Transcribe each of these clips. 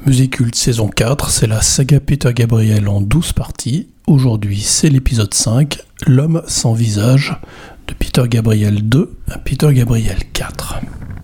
Musiculte saison 4, c'est la saga Peter Gabriel en 12 parties. Aujourd'hui, c'est l'épisode 5, L'homme sans visage, de Peter Gabriel 2 à Peter Gabriel 4.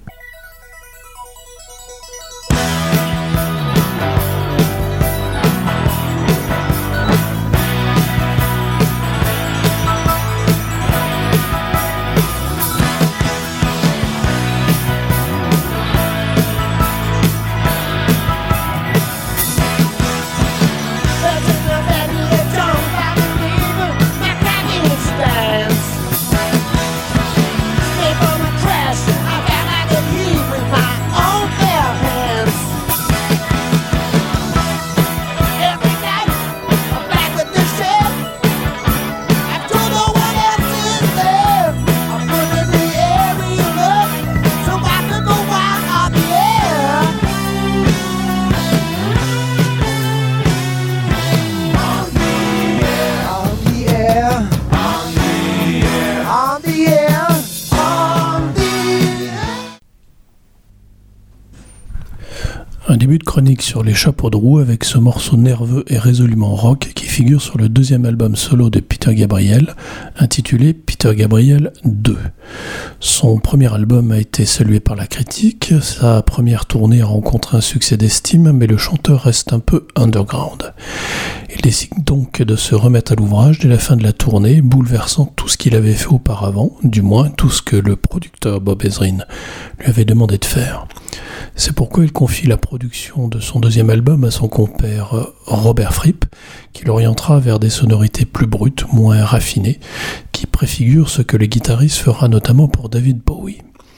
Un début de chronique sur les chapeaux de roue avec ce morceau nerveux et résolument rock qui figure sur le deuxième album solo de Peter Gabriel, intitulé Peter Gabriel 2. Son premier album a été salué par la critique, sa première tournée a rencontré un succès d'estime, mais le chanteur reste un peu underground. Il décide donc de se remettre à l'ouvrage dès la fin de la tournée, bouleversant tout ce qu'il avait fait auparavant, du moins tout ce que le producteur Bob Ezrin lui avait demandé de faire. C'est pourquoi il confie la production de son deuxième album à son compère Robert Fripp, qui l'orientera vers des sonorités plus brutes, moins raffinées, qui préfigurent ce que le guitariste fera notamment pour David Bowie.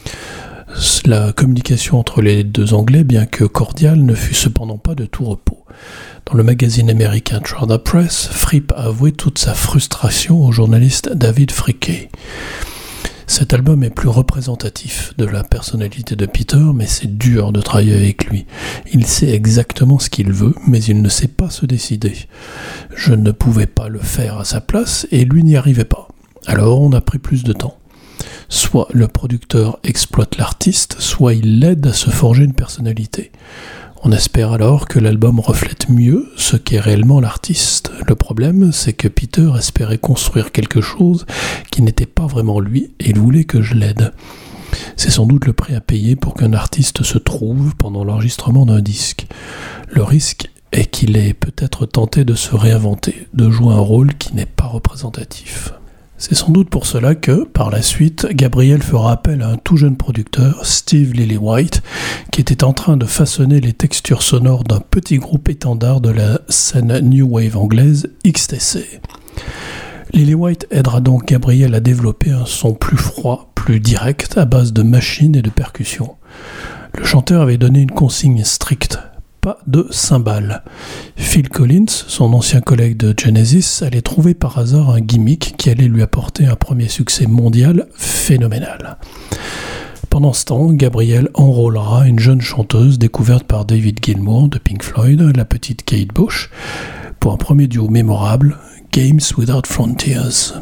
La communication entre les deux Anglais, bien que cordiale, ne fut cependant pas de tout repos. Dans le magazine américain Trouser Press, Fripp a avoué toute sa frustration au journaliste David Fricke. Cet album est plus représentatif de la personnalité de Peter, mais c'est dur de travailler avec lui. Il sait exactement ce qu'il veut, mais il ne sait pas se décider. Je ne pouvais pas le faire à sa place, et lui n'y arrivait pas. Alors on a pris plus de temps. Soit le producteur exploite l'artiste, soit il l'aide à se forger une personnalité. On espère alors que l'album reflète mieux ce qu'est réellement l'artiste. Le problème, c'est que Peter espérait construire quelque chose qui n'était pas vraiment lui et il voulait que je l'aide. C'est sans doute le prix à payer pour qu'un artiste se trouve pendant l'enregistrement d'un disque. Le risque est qu'il ait peut-être tenté de se réinventer, de jouer un rôle qui n'est pas représentatif. C'est sans doute pour cela que, par la suite, Gabriel fera appel à un tout jeune producteur, Steve Lillywhite, qui était en train de façonner les textures sonores d'un petit groupe étendard de la scène New Wave anglaise, XTC. Lillywhite aidera donc Gabriel à développer un son plus froid, plus direct, à base de machines et de percussions. Le chanteur avait donné une consigne stricte: pas de cymbales. Phil Collins, son ancien collègue de Genesis, allait trouver par hasard un gimmick qui allait lui apporter un premier succès mondial phénoménal. Pendant ce temps, Gabriel enrôlera une jeune chanteuse découverte par David Gilmour de Pink Floyd, la petite Kate Bush, pour un premier duo mémorable, Games Without Frontiers.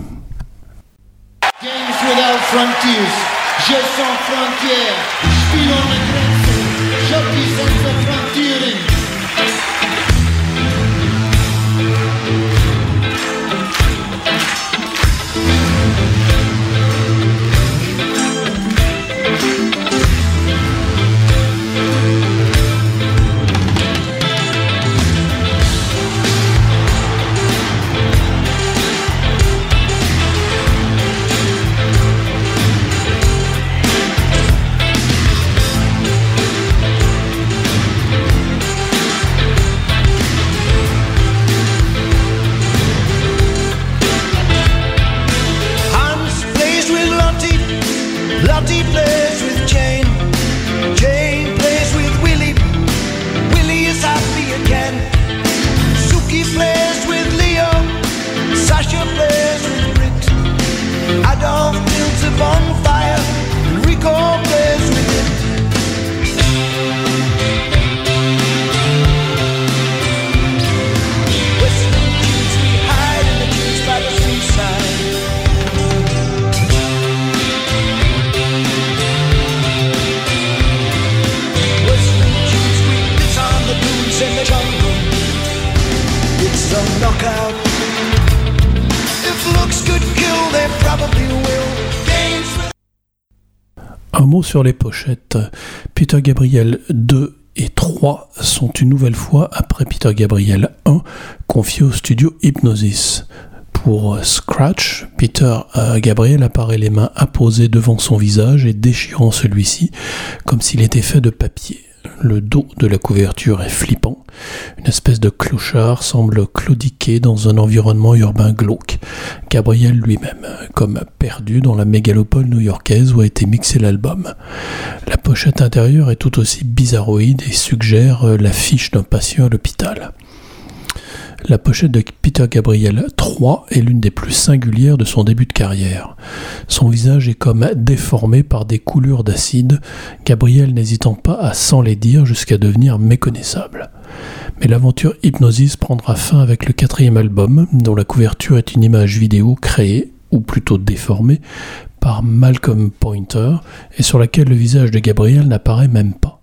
Games Without Frontiers, Jeux sans frontières, Spiel ohne Grenzen, Jockey senza frontiere. Un mot sur les pochettes. Peter Gabriel 2 et 3 sont une nouvelle fois après Peter Gabriel 1, confié au studio Hipgnosis. Pour Scratch, Peter Gabriel apparaît les mains apposées devant son visage et déchirant celui-ci comme s'il était fait de papier. Le dos de la couverture est flippant. Une espèce de clochard semble claudiquer dans un environnement urbain glauque. Gabriel lui-même, comme perdu dans la mégalopole new-yorkaise où a été mixé l'album. La pochette intérieure est tout aussi bizarroïde et suggère l'affiche d'un patient à l'hôpital. La pochette de Peter Gabriel 3 est l'une des plus singulières de son début de carrière. Son visage est comme déformé par des coulures d'acide, Gabriel n'hésitant pas à s'enlaidir jusqu'à devenir méconnaissable. Mais l'aventure Hipgnosis prendra fin avec le 4e album, dont la couverture est une image vidéo créée, ou plutôt déformée, par Malcolm Pointer, et sur laquelle le visage de Gabriel n'apparaît même pas.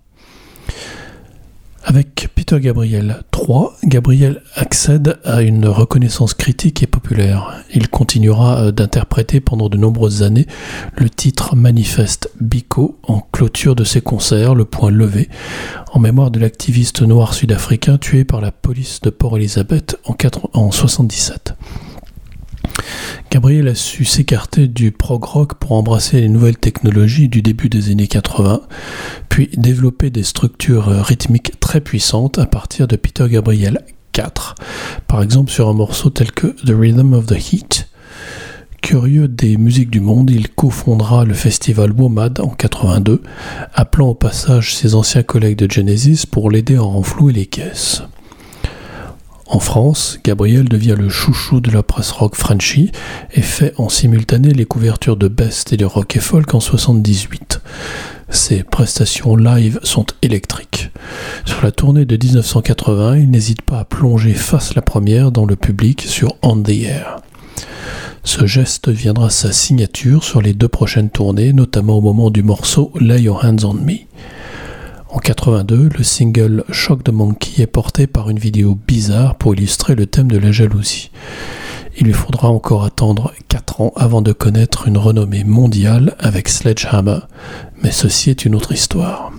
Avec Peter Gabriel 3, Gabriel accède à une reconnaissance critique et populaire. Il continuera d'interpréter pendant de nombreuses années le titre Manifeste Biko en clôture de ses concerts, le poing levé, en mémoire de l'activiste noir sud-africain tué par la police de Port Elizabeth en 1977. Gabriel a su s'écarter du prog rock pour embrasser les nouvelles technologies du début des années 80, puis développer des structures rythmiques très puissantes à partir de Peter Gabriel 4, par exemple sur un morceau tel que The Rhythm of the Heat. Curieux des musiques du monde, il cofondera le festival WOMAD en 82, appelant au passage ses anciens collègues de Genesis pour l'aider à renflouer les caisses. En France, Gabriel devient le chouchou de la presse rock Frenchy et fait en simultané les couvertures de Best et de Rock et Folk en 78. Ses prestations live sont électriques. Sur la tournée de 1980, il n'hésite pas à plonger face la première dans le public sur On the Air. Ce geste deviendra sa signature sur les 2 prochaines tournées, notamment au moment du morceau Lay Your Hands on Me. En 82, le single Shock the Monkey est porté par une vidéo bizarre pour illustrer le thème de la jalousie. Il lui faudra encore attendre 4 ans avant de connaître une renommée mondiale avec Sledgehammer, mais ceci est une autre histoire.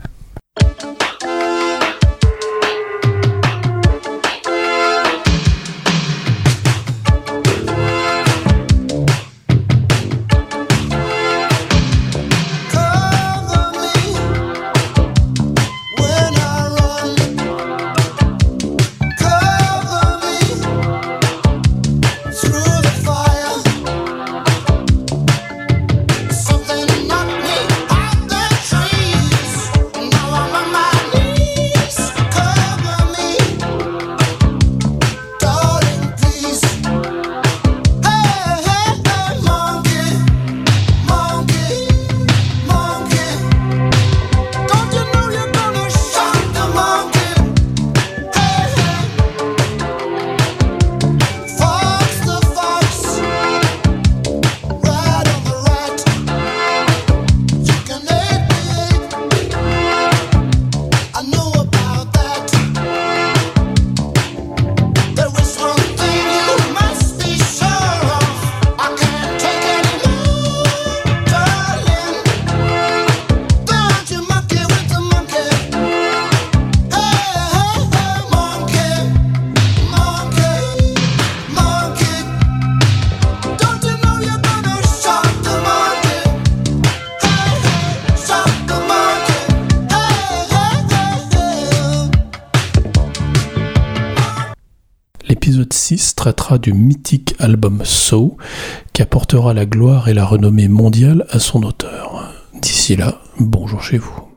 L'épisode 6 traitera du mythique album So, qui apportera la gloire et la renommée mondiale à son auteur. D'ici là, bonjour chez vous.